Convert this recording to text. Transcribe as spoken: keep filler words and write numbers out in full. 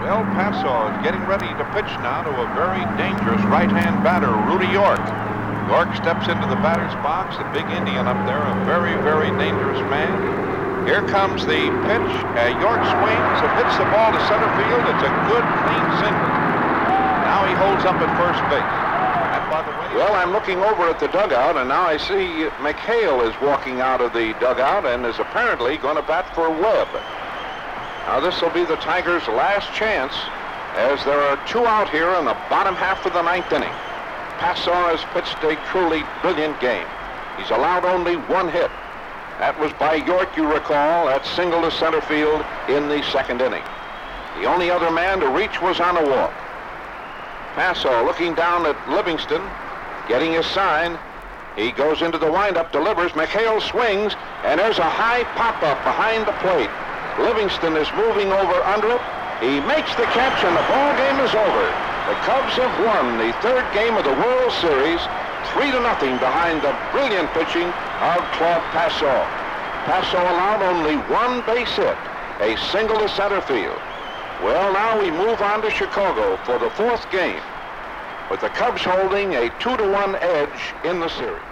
El Paso is getting ready to pitch now to a very dangerous right-hand batter, Rudy York. York steps into the batter's box, a big Indian up there, a very, very dangerous man. Here comes the pitch. Uh, York swings and hits the ball to center field. It's a good, clean single. Now he holds up at first base. And by the way, well, I'm looking over at the dugout, and now I see McHale is walking out of the dugout and is apparently going to bat for Webb. Now this will be the Tigers' last chance, as there are two out here in the bottom half of the ninth inning. Paso has pitched a truly brilliant game. He's allowed only one hit. That was by York, you recall, that single to center field in the second inning. The only other man to reach was on a walk. Paso looking down at Livingston, getting his sign. He goes into the windup, delivers. McHale swings, and there's a high pop-up behind the plate. Livingston is moving over under it. He makes the catch, and the ball game is over. The Cubs have won the third game of the World Series, three to nothing behind the brilliant pitching of Claude Paso. Paso allowed only one base hit, a single to center field. Well, now we move on to Chicago for the fourth game, with the Cubs holding a two to one edge in the series.